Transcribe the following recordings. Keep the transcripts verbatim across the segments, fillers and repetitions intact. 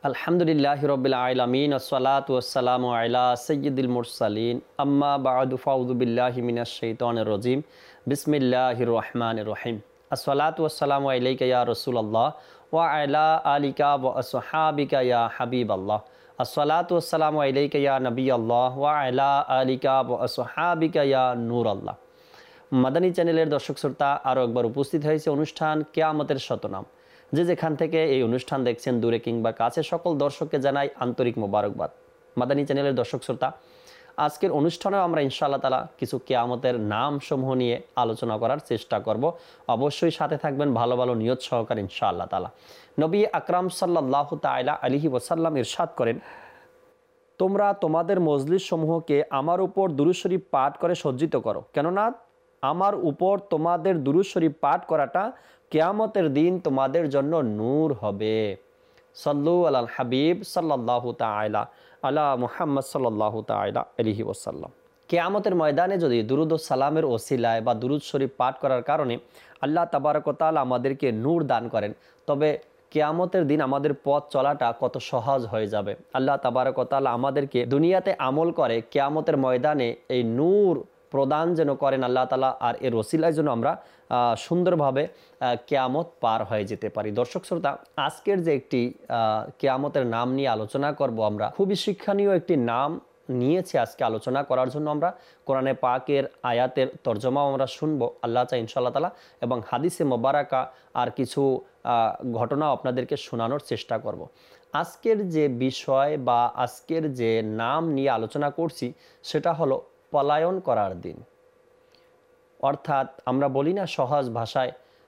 আলহামদুলিল্লাহি রাব্বিল আলামিন আসসালাতু ওয়াসসালামু আলা সাইয়্যিদিল মুরসালিন আম্মা বা'দু ফাউযু বিল্লাহি মিনাশ শাইতানির রাজিম বিসমিল্লাহির রহমানির রহিম আসসালাতু ওয়াসসালামু আলাইকা ইয়া রাসূলুল্লাহ ওয়া আলা আলিকা ওয়া আসহাবিকা ইয়া হাবিবাল্লাহ আসসালাতু ওয়াসসালামু আলাইকা ইয়া নবিয়াল্লাহ ওয়া আলা আলিকা ওয়া আসহাবিকা ইয়া নূরাল্লাহ। মাদানী চ্যানেলের দর্শক শ্রোতা আরও একবার উপস্থিত হয়েছে অনুষ্ঠান কিয়ামতের শতনাম। যে যেখান থেকে এই অনুষ্ঠান দেখছেন দূরে কিংবা কাছে সকল দর্শককে জানাই আন্তরিক মোবারকবাদ। মাদানী চ্যানেলের দর্শক শ্রোতা, আজকের অনুষ্ঠানেও আমরা ইনশাআল্লাহ তাআলা কিছু কিয়ামতের নাম সমূহ নিয়ে আলোচনা করার চেষ্টা করব। অবশ্যই সাথে থাকবেন ভালো ভালো নিয়ত সহকারে ইনশাআল্লাহ তাআলা। নবী আকরাম সাল্লাল্লাহু তাআলা আলাইহি ওয়াসাল্লাম ইরশাদ করেন, তোমরা তোমাদের মজলিস সমূহকে আমার উপর দুরূদ শরীফ পাঠ করে সজ্জিত করো, কেননা আমার উপর তোমাদের দুরূদ শরীফ পাঠ করাটা কিয়ামতের দিন তোমাদের জন্য নূর হবে। সাল্লু আলাল হাবিব সাল্লাল্লাহু তাআলা আলা মুহাম্মদ সাল্লাল্লাহু তাআলা আলাইহি ওয়াসাল্লাম। কিয়ামতের ময়দানে যদি দুরূদ ও সালামের ওসিলায় বা দুরূদ শরীফ পাঠ করার কারণে আল্লাহ তাবারক ওয়া তাআলা আমাদেরকে নূর দান করেন, তবে কিয়ামতের দিন আমাদের পথ চলাটা কত সহজ হয়ে যাবে। আল্লাহ তাবারক ওয়া তাআলা আমাদেরকে দুনিয়াতে আমল করে কিয়ামতের ময়দানে এই নূর প্রদান যেন করেন আল্লাহ তাআলা, আর এর ওসিলায় যেন আমরা সুন্দরভাবে কিয়ামত পার হয়ে যেতে পারি। দর্শক শ্রোতা, আজকের যে একটি কিয়ামতের নাম নিয়ে আলোচনা করব, আমরা খুবই শিক্ষণীয় একটি নাম নিয়েছি আজকে আলোচনা করার জন্য। আমরা কোরআনে পাকের আয়াতের তর্জমাও আমরা শুনবো আল্লাহ চাই ইনশাআল্লাহ তাআলা, এবং হাদিসে মোবারকা আর কিছু ঘটনাও আপনাদেরকে শোনানোর চেষ্টা করব। আজকের যে বিষয় বা আজকের যে নাম নিয়ে আলোচনা করছি সেটা হলো পলায়ন করার দিন। অর্থাৎ আমরা বলি না সহজ ভাষায়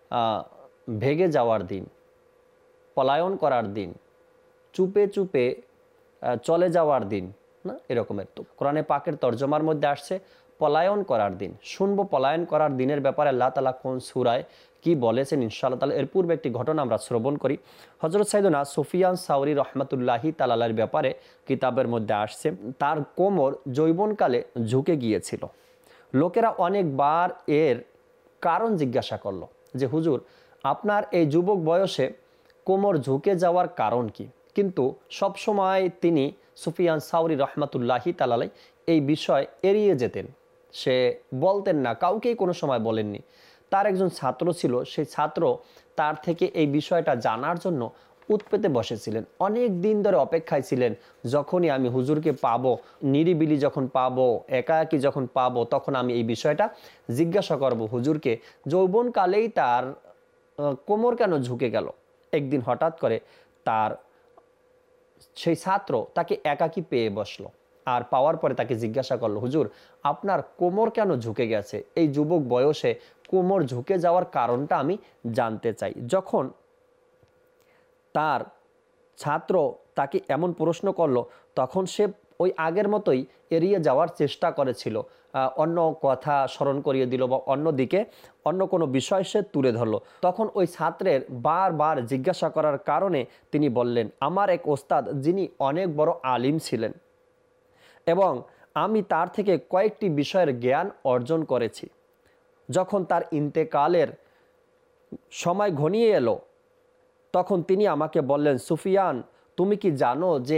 ভেগে যাওয়ার দিন, পলায়ন করার দিন, চুপে চুপে চলে যাওয়ার দিন, না এরকমের। তো কোরআনে পাকের তর্জমার মধ্যে আসছে পলায়ন করার দিন। শুনবো পলায়ন করার দিনের ব্যাপারে আল্লাহ তাআলা কোন সূরায় কি বলেছেন ইনশাআল্লাহ তাআলা। এর পূর্বে একটি ঘটনা আমরা শ্রবণ করি। হযরত সাইয়েদনা সুফিয়ান সাওরি রাহমাতুল্লাহি তাআলার ব্যাপারে কিতাবের মধ্যে আসছে, তার কোমর যৌবনকালে ঝুঁকে গিয়েছিল। লোকেরা অনেকবার এর কারণ জিজ্ঞাসা করলো যে হুজুর, আপনার এই যুবক বয়সে কোমর ঝুঁকে যাওয়ার কারণ কি? কিন্তু সবসময় তিনি সুফিয়ান সাওরি রাহমাতুল্লাহি তাআলা এই বিষয় এড়িয়ে যেতেন, সে বলতেন না, কাউকেই কোনো সময় বলেননি। তার একজন ছাত্র ছিল, সেই ছাত্র তার থেকে এই বিষয়টা জানার জন্য উৎপেতে বসেছিলেন, অনেক দিন ধরে অপেক্ষায় ছিলেন। যখনই আমি হুজুরকে পাবো, নিরিবিলি যখন পাবো, একাকী যখন পাবো, তখন আমি এই বিষয়টা জিজ্ঞাসা করব হুজুরকে। যৌবনকালেই তার কোমর কেন ঝুঁকে গেল? একদিন হঠাৎ করে তার সেই ছাত্র তাকে একাকী পেয়ে বসলো, আর পাওয়ার পরে তাকে জিজ্ঞাসা করলো, হুজুর আপনার কোমর কেন ঝুঁকে গেছে? এই যুবক বয়সে কোমর ঝুঁকে যাওয়ার কারণটা আমি জানতে চাই। যখন তার ছাত্র তাকে এমন প্রশ্ন করলো, তখন সে ওই আগের মতোই এড়িয়ে যাওয়ার চেষ্টা করেছিল, অন্য কথা স্মরণ করিয়ে দিল বা অন্যদিকে অন্য কোনো বিষয় সে তুলে ধরলো। তখন ওই ছাত্রের বারবার জিজ্ঞাসা করার কারণে তিনি বললেন, আমার এক ওস্তাদ যিনি অনেক বড় আলিম ছিলেন এবং আমি তার থেকে কয়েকটি বিষয়ের জ্ঞান অর্জন করেছি। যখন তার ইন্তেকালের সময় ঘনিয়ে এলো, তখন তিনি আমাকে বললেন, সুফিয়ান তুমি কি জানো যে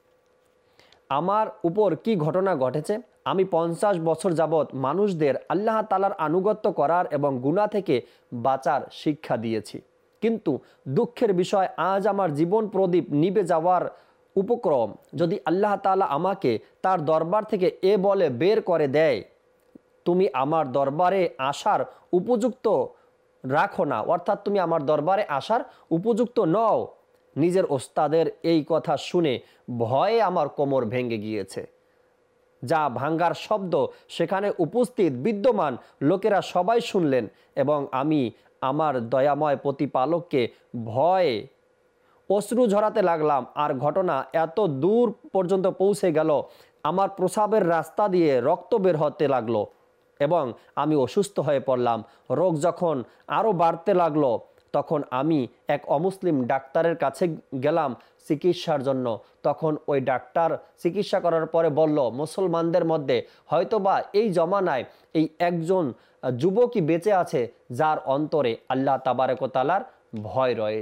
আমার উপর কি ঘটনা ঘটেছে? আমি পঞ্চাশ বছর যাবৎ মানুষদের আল্লাহ তাআলার আনুগত্য করার এবং গুনাহ থেকে বাঁচার শিক্ষা দিয়েছি, কিন্তু দুঃখের বিষয় আজ আমার জীবন প্রদীপ নিভে যাওয়ার উপক্রম। যদি আল্লাহ তাআলা আমাকে তার দরবার থেকে এ বলে বের করে দেয়, তুমি আমার দরবারে আসার উপযুক্ত রাখো না, অর্থাৎ তুমি আমার দরবারে আসার উপযুক্ত নও। নিজের ওস্তাদের এই কথা শুনে ভয়ে আমার কোমর ভেঙে গিয়েছে। যা ভাঙ্গার শব্দ সেখানে উপস্থিত বিদ্যমান লোকেরা সবাই শুনলেন, এবং আমি আমার দয়াময় প্রতিপালককে ভয়ে অশ্রু ঝরাতে লাগলাম। আর ঘটনা এত দূর পর্যন্ত পৌঁছে গেল, আমার প্রস্রাবের রাস্তা দিয়ে রক্ত বের হতে লাগলো এবং আমি অসুস্থ হয়ে পড়লাম। রোগ যখন আরও বাড়তে লাগলো, তখন আমি এক অমুসলিম ডাক্তারের কাছে গেলাম চিকিৎসার জন্য। তখন ওই ডাক্তার চিকিৎসা করার পরে বলল, মুসলমানদের মধ্যে হয়তোবা এই জমানায় এই একজন যুবকই বেঁচে আছে যার অন্তরে আল্লাহ তাবারক ওয়া তাআলার ভয় রয়েছে।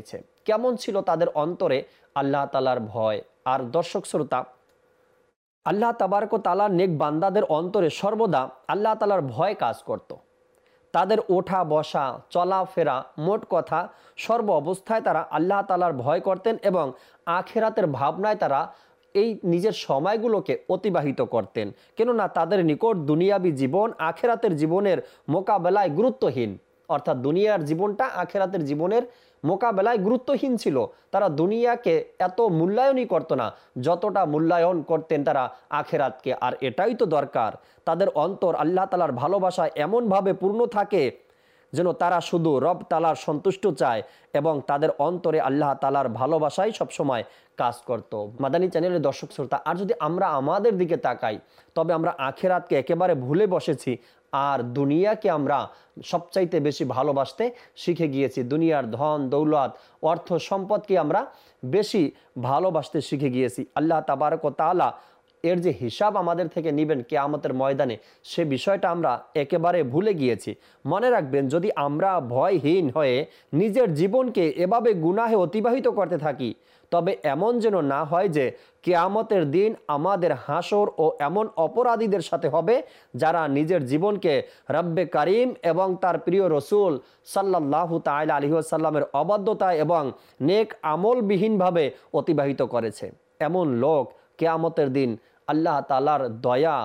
কেমন ছিল তাদের অন্তরে আল্লাহ তাআলার ভয়। আর দর্শক শ্রোতা, আল্লাহ তাবারক তাআলা নেক বান্দাদের অন্তরে সর্বদা আল্লাহ তাআলার ভয় কাজ করত। তাদের ওঠা বসা চলাফেরা মোট কথা সর্ব অবস্থায় তারা আল্লাহ তাআলার ভয় করতেন এবং আখিরাতের ভাবনায় তারা এই নিজের সময়গুলোকে অতিবাহিত করতেন। কেননা তাদের নিকট দুনিয়াবি জীবন আখিরাতের জীবনের মোকাবেলায় গুরুত্বহীন, অর্থাৎ দুনিয়ার জীবনটা আখিরাতের জীবনের মোকাবেলায় গুরুত্বহীন ছিল। তারা দুনিয়াকে এত মূল্যায়নই করত না যতটা মূল্যায়ন করতেন তারা আখিরাতকে। আর এটাই তো দরকার, তাদের অন্তর আল্লাহ তাআলার ভালোবাসায় এমনভাবে পূর্ণ থাকে যেন তারা শুধু রব তাআলার সন্তুষ্ট চায় এবং তাদের অন্তরে আল্লাহ তাআলার ভালোবাসাই সবসময় কাজ করত। মাদানী চ্যানেলের দর্শক শ্রোতা, আর যদি আমরা আমাদের দিকে তাকাই তবে আমরা আখিরাতকে একেবারে ভুলে বসেছি আর দুনিয়াকে আমরা সবচাইতে বেশি ভালোবাসতে শিখে গিয়েছি। দুনিয়ার ধন দৌলত অর্থ সম্পদকে আমরা বেশি ভালোবাসতে শিখে গিয়েছি। আল্লাহ তাবারক তাআলা এর যে হিসাব আমাদের থেকে নেবেন কিয়ামতের ময়দানে, সে বিষয়টা আমরা একেবারে ভুলে গিয়েছি। মনে রাখবেন, যদি আমরা ভয়হীন হয়ে নিজের জীবনকে এভাবে গুনাহে অতিবাহিত করতে থাকি তবে এমন যেন না হয় যে কিয়ামতের দিন আমাদের হাসর ও এমন অপরাধীদের সাথে হবে যারা নিজের জীবনকে রব্বে কারিম এবং তার প্রিয় রসুল সাল্লাল্লাহু তাআলা আলাইহি ওয়াসাল্লামের অবাধ্যতায় এবং নেক আমলবিহীনভাবে অতিবাহিত করেছে। এমন লোক কিয়ামতের দিন আল্লাহ তাআলার দয়া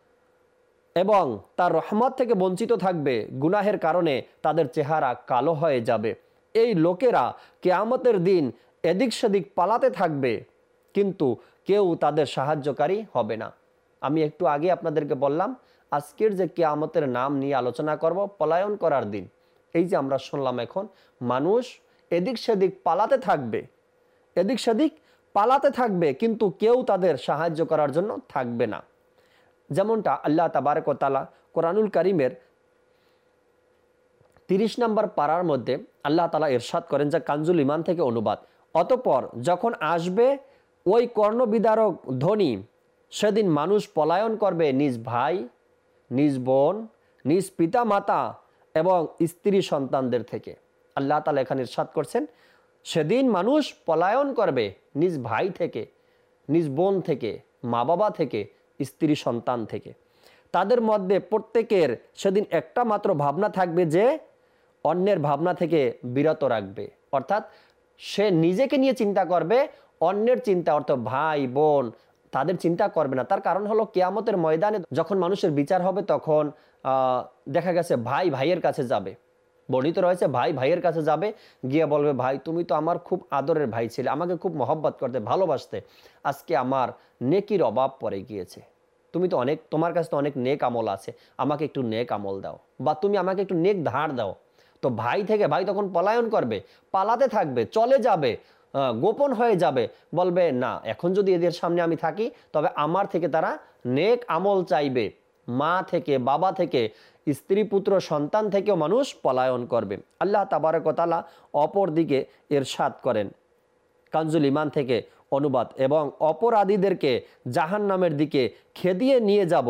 এবং তার রহমত থেকে বঞ্চিত থাকবে। গুনাহের কারণে তাদের চেহারা কালো হয়ে যাবে। এই লোকেরা কিয়ামতের দিন এদিক সেদিক পালাতে থাকবে, কিন্তু কেউ তাদের সাহায্যকারী হবে না। আমি একটু আগে আপনাদেরকে বললাম আজকের যে কিয়ামতের নাম নিয়ে আলোচনা করব, পলায়ন করার দিন। এই যে আমরা শুনলাম এখন মানুষ এদিক সেদিক পালাতে থাকবে, এদিক সেদিক পালাতে থাকবে, কিন্তু কেউ তাদের সাহায্য করার জন্য থাকবে না। যেমনটা আল্লাহ তাবারক তাআলা কোরআনুল কারীমের তিরিশ নম্বর পারার মধ্যে আল্লাহ তাআলা ইরশাদ করেন, যা কানজুল ঈমান থেকে অনুবাদ, অতঃপর যখন আসবে ওই কর্ণবিদারক ধ্বনি, সেদিন মানুষ পলায়ন করবে নিজ ভাই, নিজ বোন, নিজ পিতা মাতা এবং স্ত্রী সন্তানদের থেকে। আল্লাহ তাআলা এখানে ইরশাদ করছেন সেদিন মানুষ পলায়ন করবে নিজ ভাই থেকে, নিজ বোন থেকে, মা বাবা থেকে, স্ত্রী সন্তান থেকে। তাদের মধ্যে প্রত্যেকের সেদিন একটা মাত্র ভাবনা থাকবে যে অন্যের ভাবনা থেকে বিরত রাখবে, অর্থাৎ সে নিজেকে নিয়ে চিন্তা করবে, অন্যের চিন্তা অর্থাৎ ভাই বোন তাদের চিন্তা করবে না। তার কারণ হলো কিয়ামতের ময়দানে যখন মানুষের বিচার হবে তখন দেখা গেছে ভাই ভাইয়ের কাছে যাবে, বর্ণিত রয়েছে ভাই ভাইয়ের কাছে যাবে, গিয়ে বলবে ভাই তুমি তো আমার খুব আদরের ভাই ছিলে, আমাকে খুব মহব্বত করতে ভালোবাসতে, আজকে আমার নেকির অভাব পড়ে গিয়েছে, তুমি তো অনেক, তোমার কাছে তো অনেক নেক আমল আছে, আমাকে একটু নেক আমল দাও, বা তুমি আমাকে একটু নেক ধার দাও। তো ভাই থেকে ভাই তখন পলায়ন করবে, পালাতে থাকবে, চলে যাবে, গোপন হয়ে যাবে, বলবে না এখন যদি এদের সামনে আমি থাকি তবে আমার থেকে তারা নেক আমল চাইবে। মা থেকে, বাবা থেকে, স্ত্রী পুত্র সন্তান থেকেও মানুষ পলায়ন করবে। আল্লাহ তাবারক তাআলা অপর দিকে ইরশাদ করেন কানজুল ঈমান থেকে অনুবাদ, এবং অপরাধীদেরকে জাহান্নামের দিকে খেদিয়ে নিয়ে যাব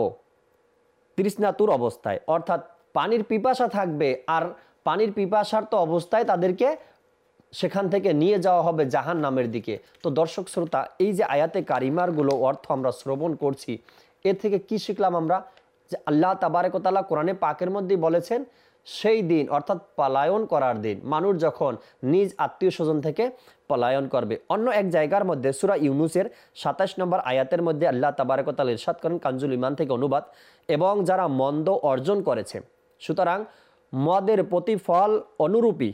তৃষ্ণাতুর অবস্থায়, অর্থাৎ পানির পিপাসা থাকবে আর পানির পিপাসার তো অবস্থায় তাদেরকে সেখান থেকে নিয়ে যাওয়া হবে জাহান্নামের দিকে। তো দর্শক শ্রোতা, এই যে আয়াতে কারিমারগুলো অর্থ আমরা শ্রবণ করছি, এর থেকে কি শিখলাম আমরা? যে আল্লাহ তাবারক তাআলা কোরআনে পাকের মধ্যে বলেছেন সেই দিন অর্থাৎ পলায়ন করার দিন, মানুষ যখন নিজ আত্মীয় স্বজন থেকে পলায়ন করবে। অন্য এক জায়গার মধ্যে সূরা ইউনূসের সাতাশ নম্বর আয়াতের মধ্যে আল্লাহ তাবারক তাআলা ইরশাদ করেন কানজুল ঈমান থেকে অনুবাদ, এবং যারা মন্দ অর্জন করেছে, সুতরাং মদের প্রতিফল অনুরূপী,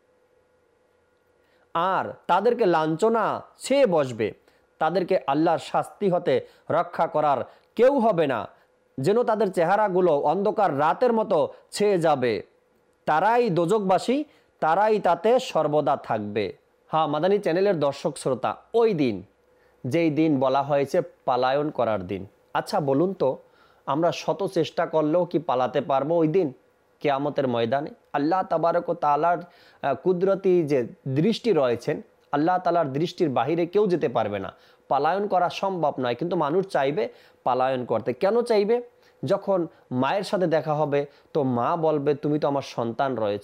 আর তাদেরকে লাঞ্ছনা ছেয়ে বসবে, তাদেরকে আল্লাহর শাস্তি হতে রক্ষা করার কেউ হবে না, যেন তাদের চেহারাগুলো অন্ধকার রাতের মতো ছেয়ে যাবে, তারাই দোজকবাসী, তারাই তাতে সর্বদা থাকবে। হ্যাঁ মাদানী চ্যানেলের দর্শক শ্রোতা, ওই দিন যেই দিন বলা হয়েছে পালায়ন করার দিন, আচ্ছা বলুন তো আমরা শত চেষ্টা করলেও কি পালাতে পারবো ওই দিন কিয়ামতের ময়দানে? আল্লাহ তাবারক তাআলার কুদরতি যে দৃষ্টি রয়েছেন, আল্লাহ তাআলার দৃষ্টির বাহিরে কেউ যেতে পারবে না, পালায়ন করা সম্ভব নয়, কিন্তু মানুষ চাইবে পালায়ন করতে। কেন চাইবে? যখন মায়ের সাথে দেখা হবে তো মা বলবে তুমি তো আমার সন্তান রয়েছো,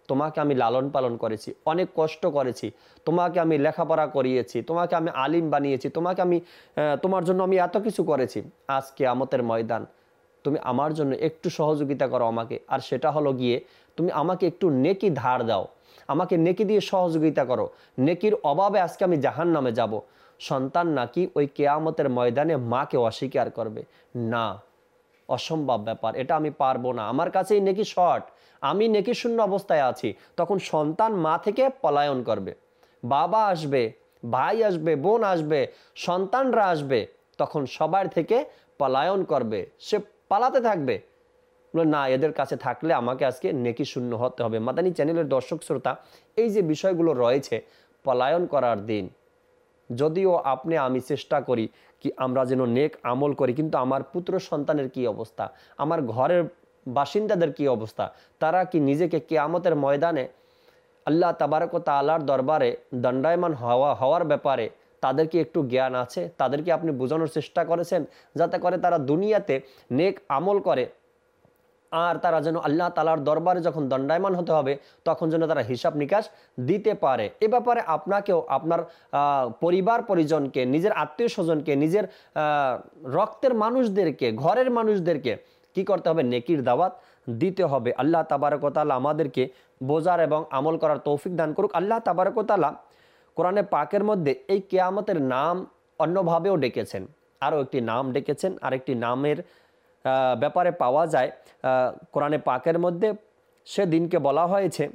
তোমাকে আমি লালন পালন করেছি, অনেক কষ্ট করেছি, তোমাকে আমি লেখাপড়া করিয়েছি, তোমাকে আমি আলিম বানিয়েছি, তোমাকে আমি তোমার জন্য আমি এত কিছু করেছি। আজ কিয়ামতের ময়দান তুমি আমার জন্য একটু সহযোগিতা করো আমাকে, আর সেটা হলো গিয়ে তুমি আমাকে একটু নেকি ধার দাও, আমাকে নেকি দিয়ে সহযোগিতা করো। নেকির অভাবে আজকে আমি জাহান্নামে যাব। সন্তান নাকি ওই কিয়ামতের ময়দানে মাকে অস্বীকার করবে না? অসম্ভব ব্যাপার, এটা আমি পারবো না, আমার কাছেই নেকি শর্ট, আমি নেকি শূন্য অবস্থায় আছি। তখন সন্তান মা থেকে পলায়ন করবে, বাবা আসবে, ভাই আসবে, বোন আসবে, সন্তানরা আসবে, তখন সবার থেকে পলায়ন করবে, সে পালাতে থাকবে। না, এদের কাছে থাকলে আমাকে আজকে নেকি শূন্য হতে হবে। মাদানী চ্যানেলের দর্শক শ্রোতা, এই যে বিষয়গুলো রয়েছে পলায়ন করার দিন, যদিও আপনি আমি চেষ্টা করি কি আমরা যেন নেক আমল করি, কিন্তু আমার পুত্র সন্তানের কি অবস্থা, আমার ঘরের বাসিন্দাদের কি অবস্থা, তারা কি নিজেকে কিয়ামতের ময়দানে আল্লাহ তাবারক ওয়া তাআলার দরবারে দণ্ডায়মান হওয়া হওয়ার ব্যাপারে তাদের কি একটু জ্ঞান আছে? তাদেরকে আপনি বোঝানোর চেষ্টা করেছেন যাতে করে তারা দুনিয়াতে নেক আমল করে, আর তারা যেন আল্লাহ তাআলার দরবারে যখন দণ্ডায়মান হতে হবে তখন যেন তারা হিসাব নিকাশ দিতে পারে। এ ব্যাপারে আপনাকেও আপনার পরিবার পরিজনকে, নিজের আত্মীয় স্বজনকে, নিজের রক্তের মানুষদেরকে, ঘরের মানুষদেরকে কি করতে হবে? নেকির দাওয়াত দিতে হবে। আল্লাহ তাবারক ওয়া তাআলা আমাদেরকে বোঝার এবং আমল করার তৌফিক দান করুক। আল্লাহ তাবারক ওয়া তাআলা কোরআনে পাকের মধ্যে এই কিয়ামতের নাম অন্যভাবেও ডেকেছেন, আরও একটি নাম ডেকেছেন, আরেকটি নামের ব্যাপারে পাওয়া যায় কোরআনে পাকের মধ্যে। সে দিনকে বলা হয়েছে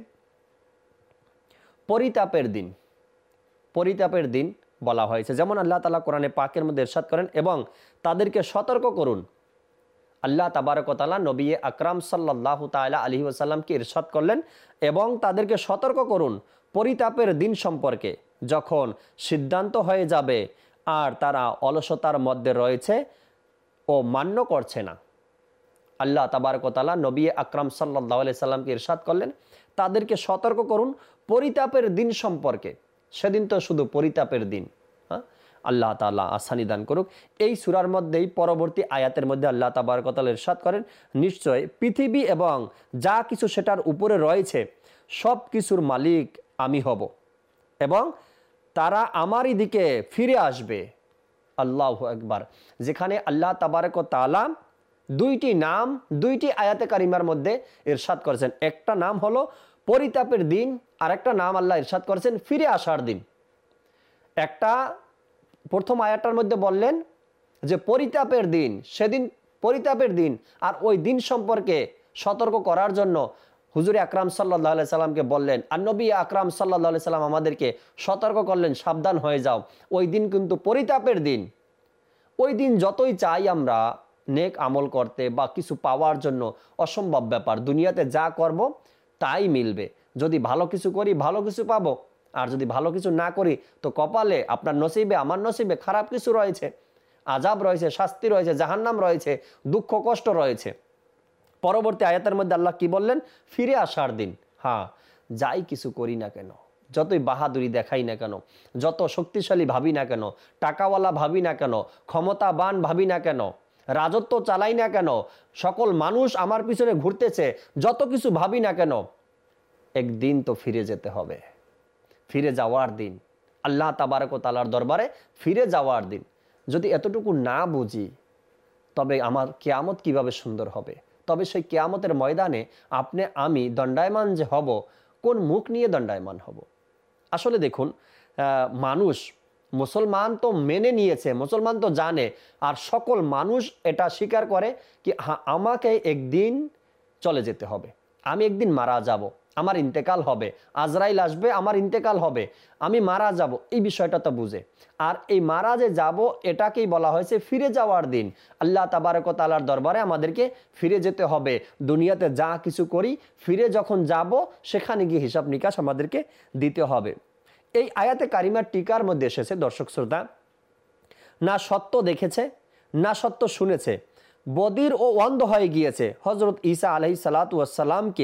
পরিতাপের দিন, পরিতাপের দিন বলা হয়েছে। যেমন আল্লাহ তাআলা কোরআনে পাকের মধ্যে ইরশাদ করেন, এবং তাদেরকে সতর্ক করুন। আল্লাহ তাবারক ওয়া তাআলা নবী আকরাম সাল্লাল্লাহু তাআলা আলাইহি ওয়াসাল্লামকে ইরশাদ করলেন, এবং তাদেরকে সতর্ক করুন পরিতাপের দিন সম্পর্কে, যখন সিদ্ধান্ত হয়ে যাবে আর তারা অলসতার মধ্যে রয়েছে ও মান্য করছে না। আল্লাহ তাবারক ওয়া তাআলা নবী আকরাম সাল্লাল্লাহু আলাইহি সাল্লামকে ইরশাদ করলেন, তাদেরকে সতর্ক করুন পরিতাপের দিন সম্পর্কে। সেদিন তো শুধু পরিতাপের দিন। হ্যাঁ, আল্লাহ তাআলা আসানি দান করুক। এই সূরার মধ্যেই পরবর্তী আয়াতের মধ্যে আল্লাহ তাবারক ওয়া তাআলা ইরশাদ করেন, নিশ্চয় পৃথিবী এবং যা কিছু সেটার উপরে রয়েছে সব কিছুর মালিক আমি হব, এবং তারা আমারই দিকে ফিরে আসবে। আল্লাহু আকবার। যেখানে আল্লাহ তাবারক ওয়া তাআলা দুইটি নাম দুইটি আয়াতে কারিমার মধ্যে ইরশাদ করেছেন, একটা নাম হলো পরিতাপের দিন, আর একটা নাম আল্লাহ ইরশাদ করেছেন ফিরে আসার দিন। একটা প্রথম আয়াতটার মধ্যে বললেন যে পরিতাপের দিন, সেদিন পরিতাপের দিন, আর ওই দিন সম্পর্কে সতর্ক করার জন্য হুজুর আকরাম সাল্লাল্লাহু আলাইহি সাল্লামকে বললেন, আর নবী আকরাম সাল্লাল্লাহু আলাইহি সাল্লাম আমাদেরকে সতর্ক করলেন, সাবধান হয়ে যাও, ওই দিন কিন্তু পরিতাপের দিন। ওই দিন যতই চাই আমরা নেক আমল করতে বা কিছু পাওয়ার জন্য অসম্ভব ব্যাপার, দুনিয়াতে যা করব তাই মিলবে। যদি ভালো কিছু করি ভালো কিছু পাবো, আর যদি ভালো কিছু না করি তো কপালে, আপনার নসিবে আমার নসিবে খারাপ কিছু রয়েছে, আযাব রয়েছে, শাস্তি রয়েছে, জাহান্নাম রয়েছে, দুঃখ কষ্ট রয়েছে। পরবর্তী আয়াতের মধ্যে আল্লাহ কি বললেন? ফিরে আসার দিন। হ্যাঁ, যাই কিছু করি না কেন, যতই বাহাদুরি দেখাই না কেন, যত শক্তিশালী ভাবি না কেন, টাকাওয়ালা ভাবি না কেন, ক্ষমতাবান ভাবি না কেন, রাজত্ব চালাই না কেন, সকল মানুষ আমার পিছনে ঘুরতেছে, যত কিছু ভাবি না কেন, একদিন তো ফিরে যেতে হবে। ফিরে যাওয়ার দিন, আল্লাহ তাবারক ওয়া তাআলার দরবারে ফিরে যাওয়ার দিন। যদি এতটুকু না বুঝি তবে আমার কিয়ামত কিভাবে সুন্দর হবে? তবে সেই কিয়ামতের ময়দানে আপনি আমি দণ্ডায়মান যে হব, কোন মুখ নিয়ে দণ্ডায়মান হব? আসলে দেখুন, মানুষ, মুসলমান তো মেনে নিয়েছে, মুসলমান তো জানে, আর সকল মানুষ এটা স্বীকার করে কি হ্যাঁ, আমাকে একদিন চলে যেতে হবে, আমি একদিন মারা যাব, আমার ইন্তেকাল হবে, আজরাইল আসবে, আমার ইন্তেকাল হবে, আমি মারা যাব, এই বিষয়টা তো বুঝে। আর এই মারা যে যাব, এটাকেই বলা হয়েছে ফিরে যাওয়ার দিন। আল্লাহ তাবারক ওয়া তাআলার দরবারে আমাদেরকে ফিরে যেতে হবে। দুনিয়াতে যা কিছু করি, ফিরে যখন যাব সেখানে গিয়ে হিসাব নিকাশ আমাদেরকে দিতে হবে। এই আয়াতে কারিমার টিকার মধ্যে এসেছে, দর্শক শ্রোতা, না সত্য দেখেছে না সত্য শুনেছে, বদির ও অন্ধ হয়ে গিয়েছে। হযরত ঈসা আলাইহিস সালাতু ওয়াস সালামকে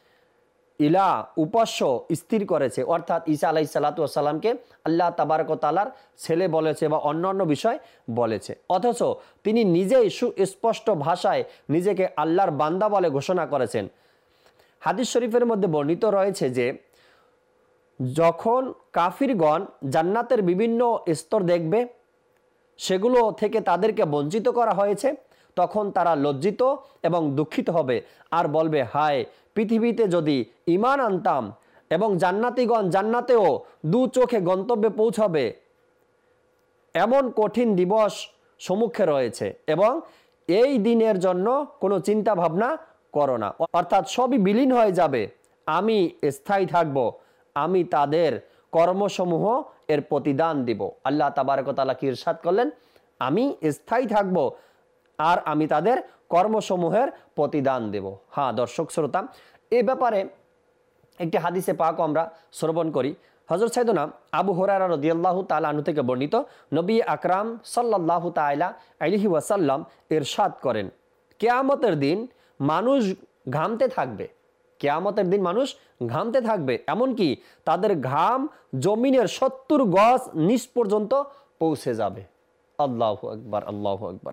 ইলা উপাস্য স্থির করেছে, অর্থাৎ ঈসা আলাইহিস সালাতু ওয়াস সালামকে আল্লাহ তাবারক ওয়া তাআলার ছেলে বলেছে বা অন্যান্য বিষয় বলেছে, অথচ তিনি নিজেই সুস্পষ্ট ভাষায় নিজেকে আল্লাহর বান্দা বলে ঘোষণা করেছেন। হাদিস শরীফের মধ্যে বর্ণিত রয়েছে যে যখন কাফিরগণ জান্নাতের বিভিন্ন স্তর দেখবে, সেগুলো থেকে তাদেরকে বঞ্চিত করা হয়েছে, তখন তারা লজ্জিত এবং দুঃখিত হবে আর বলবে, হায়, পৃথিবীতে যদি ঈমান আনতাম এবং জান্নাতীগণ জান্নাতেও দু চোখে গন্তব্যে পৌঁছাবে। এমন কঠিন দিবস সম্মুখে রয়েছে এবং এই দিনের জন্য কোনো চিন্তা ভাবনা করো না, অর্থাৎ সবই বিলীন হয়ে যাবে, আমি স্থায়ী থাকব, আমি তাদের কর্মসমূহ এর প্রতিদান দিব। আল্লাহ তাবারক ওয়া তাআলা কি ইরশাদ করলেন? আমি স্থায়ী থাকব আর আমি তাদের কর্মসমূহের প্রতিদান দেব। হ্যাঁ দর্শক শ্রোতা, এ ব্যাপারে একটি হাদিসে পাক আমরা শ্রবণ করি। হযরত সাইয়েদনা আবু হুরায়রা রাদিয়াল্লাহু তাআলা আনহু থেকে বর্ণিত, নবী আকরাম সাল্লাল্লাহু তাআলা আলাইহি ওয়াসাল্লাম ইরশাদ করেন, কিয়ামতের দিন মানুষ ঘামতে থাকবে, কিয়ামতের দিন মানুষ ঘামতে থাকবে, এমনকি তাদের ঘাম জমিনের সত্তর গজ নিচ পর্যন্ত পৌঁছে যাবে। আল্লাহু আকবার, আল্লাহু আকবার,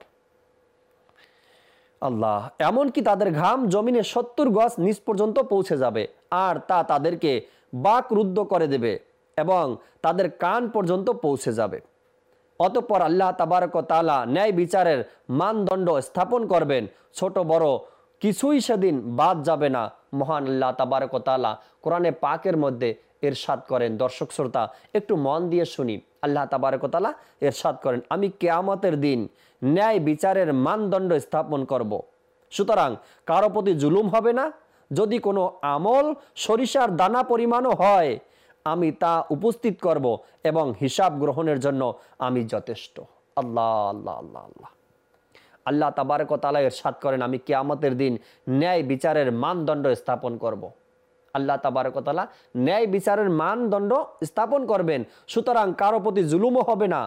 আল্লাহ। এমনকি তাদের ঘাম জমিনের সত্তর গজ নিচ পর্যন্ত পৌঁছে যাবে আর তা তাদেরকে বাকরুদ্ধ করে দেবে এবং তাদের কান পর্যন্ত পৌঁছে যাবে। অতঃপর আল্লাহ তাবারক ওয়া তাআলা ন্যায় বিচারের মানদণ্ড স্থাপন করবেন, ছোট বড় কিছুই সেদিন বাদ যাবে না। মহান আল্লাহ তাবারক ওয়া তাআলা কোরআনে পাকের মধ্যে ইরশাদ করেন, দর্শক শ্রোতা একটু মন দিয়ে শুনি। আল্লাহ তাবারক ওয়া তাআলা ইরশাদ করেন, আমি কিয়ামতের দিন ন্যায় বিচারের মানদণ্ড স্থাপন করব। সুতরাং কারো প্রতি জুলুম হবে না। যদি কোনো আমল সরিষার দানা পরিমাণও হয়, আমি তা উপস্থিত করব এবং হিসাব গ্রহণের জন্য আমি যথেষ্ট। আল্লাহ আল্লাহ আল্লাহ আল্লাহ আল্লাহ তাবারক ওয়া তাআলা ইরশাদ করেন, আমি কিয়ামতের দিন ন্যায় বিচারের মানদণ্ড স্থাপন করব। আল্লাহ তাবারক ওয়া তাআলা ন্যায় বিচারের মানদণ্ড স্থাপন করবেন, সুতরাং কারো প্রতি জুলুমও হবে না।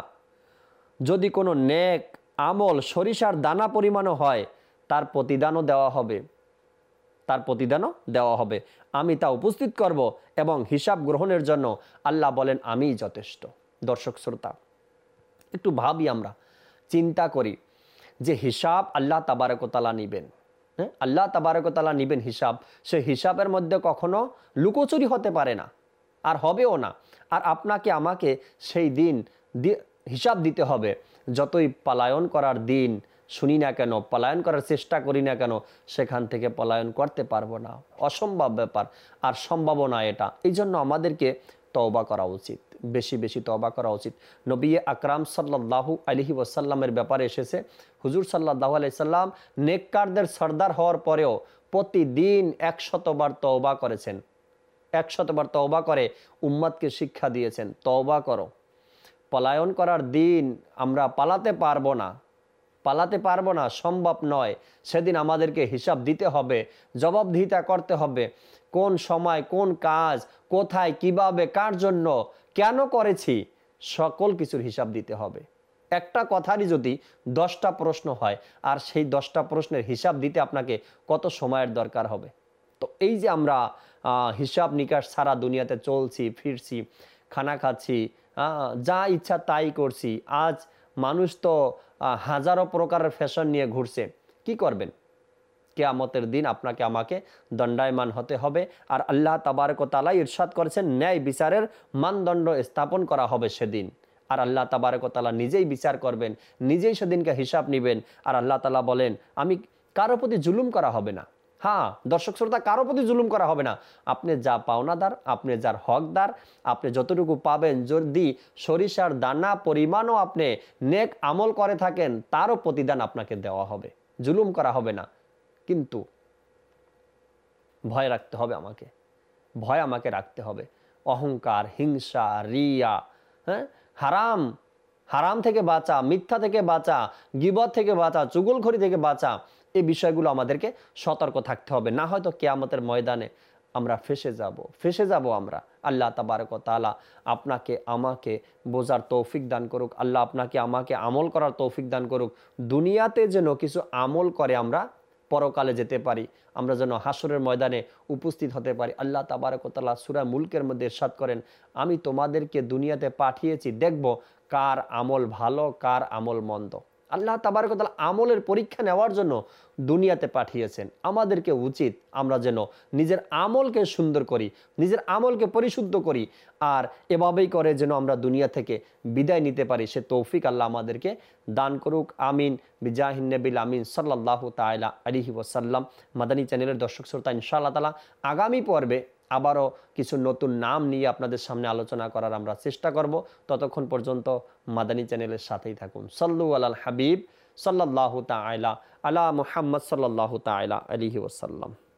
যদি কোনো নেক আমল সরিষার দানা পরিমাণও হয়, তার প্রতিদানও দেওয়া হবে, তার প্রতিদানও দেওয়া হবে। আমি তা উপস্থিত করব এবং হিসাব গ্রহণের জন্য আল্লাহ বলেন, আমিই যথেষ্ট। দর্শক শ্রোতা একটু ভাবি, আমরা চিন্তা করি যে হিসাব আল্লাহ তাবারক ওয়া তাআলা নিবেন, হ্যাঁ আল্লাহ তাবারক ওয়া তাআলা নিবেন হিসাব, সে হিসাবের মধ্যে কখনো লুকোচুরি হতে পারে না আর হবেও না। আর আপনাকে আমাকে সেই দিন হিসাব দিতে হবে। যতই পলায়ন করার দিন শুনি না কেন, পলায়ন করার চেষ্টা করি না কেন, সেখান থেকে পলায়ন করতে পারবো না, অসম্ভব ব্যাপার আর সম্ভাবনা এটা। এই জন্য আমাদেরকে তওবা করা উচিত, বেশি বেশি তওবা করা উচিত। নবী আকরাম সাল্লাল্লাহু আলাইহি ওয়াসাল্লামের ব্যাপারে এসেছে, হুজুর সাল্লাল্লাহু আলাইহি সাল্লাম নেককারদের সর্দার হওয়ার পরেও প্রতিদিন একশতবার তওবা করেছেন, একশতবার তওবা করে উম্মতকে শিক্ষা দিয়েছেন, তওবা করো। পলায়ন করার দিন আমরা পালাতে পারবো না, পালাতে পারবো না, সম্ভব নয়। সেদিন আমাদেরকে হিসাব দিতে হবে, জবাবদিহিতা করতে হবে। কোন সময় কোন কাজ, কোথায়, কিভাবে, কার জন্য, কেন করেছি, সকল কিছুর হিসাব দিতে হবে। একটা কথারই যদি দশটা প্রশ্ন হয়, আর সেই দশটা প্রশ্নের হিসাব দিতে আপনাকে কত সময়ের দরকার হবে। তো এই যে আমরা হিসাব নিকাশ ছাড়া দুনিয়াতে চলছি ফিরছি, খানা খাচ্ছি, যা ইচ্ছা তাই করছি। আজ মানুষ তো হাজারো প্রকারের ফ্যাশন নিয়ে ঘুরছে। কি করবেন? কিয়ামতের দিন আপনাকে আমাকে দণ্ডায়মান হতে হবে। আর আল্লাহ তাবারক ওয়া তাআলা ইরশাদ করেছেন, ন্যায় বিচারের মানদণ্ড স্থাপন করা হবে সেদিন। আর আল্লাহ তাবারক ওয়া তাআলা নিজেই বিচার করবেন, নিজেই সেদিনকে হিসাব নেবেন। আর আল্লাহ তাআলা বলেন, আমি কারো প্রতি জুলুম করা হবে না। হ্যাঁ দর্শক শ্রোতা, কারো প্রতি জুলুম করা হবে না। আপনি যা পাওনাদার, আপনি যার হকদার, আপনি যতটুকু পাবেন, যদি সরিষার দানা পরিমাণও আপনি নেক আমল করে থাকেন, তারও প্রতিদান আপনাকে দেওয়া হবে, জুলুম করা হবে না। কিন্তু ভয় রাখতে হবে আমাকে, ভয় আমাকে রাখতে হবে। অহংকার, হিংসা, রিয়া, হ্যাঁ হারাম, হারাম থেকে বাঁচা, মিথ্যা থেকে বাঁচা, গীবত থেকে বাঁচা, চুগলখড়ি থেকে বাঁচা, এই বিষয়গুলো আমাদেরকে সতর্ক থাকতে হবে। না হয়তো কিয়ামতের ময়দানে আমরা ফেসে যাব, ফেসে যাব আমরা। আল্লাহ তাবারক ওয়া তাআলা আপনাকে আমাকে বোঝার তৌফিক দান করুক। আল্লাহ আপনাকে আমাকে আমল করার তৌফিক দান করুক। দুনিয়াতে যেন কিছু আমল করে আমরা পরকালে যেতে পারি, আমরা যেন হাসরের ময়দানে উপস্থিত হতে পারি। আল্লাহ তাবারক ওয়া তাআলা সূরা মুলকের মধ্যে ইরশাদ করেন, আমি তোমাদেরকে দুনিয়াতে পাঠিয়েছি, দেখব কার আমল ভালো, কার আমল মন্দ। আল্লাহ তাবারক ওয়া তাআলা আমলের পরীক্ষা নেওয়ার জন্য দুনিয়াতে পাঠিয়েছেন। আমাদেরকে উচিত আমরা যেন নিজের আমলকে সুন্দর করি, নিজের আমলকে পরিশুদ্ধ করি, আর এভাবেই করে যেন আমরা দুনিয়া থেকে বিদায় নিতে পারি। সে তৌফিক আল্লাহ আমাদেরকে দান করুক। আমিন বিজাহিন নবিল আমিন সাল্লাল্লাহু তাআলা আলাইহি ওয়াসাল্লাম। মাদানী চ্যানেলের দর্শক শ্রোতা, ইনশাআল্লাহ তাআলা আগামী পর্বে আবারও কিছু নতুন নাম নিয়ে আপনাদের সামনে আলোচনা করার আমরা চেষ্টা করব। ততক্ষণ পর্যন্ত মাদানী চ্যানেলের সাথেই থাকুন। সাল্লু আলাল হাবিব সাল্লাল্লাহু তাআলা আলা মুহাম্মদ সাল্লাল্লাহু তাআলা আলাইহি ওয়াসাল্লাম।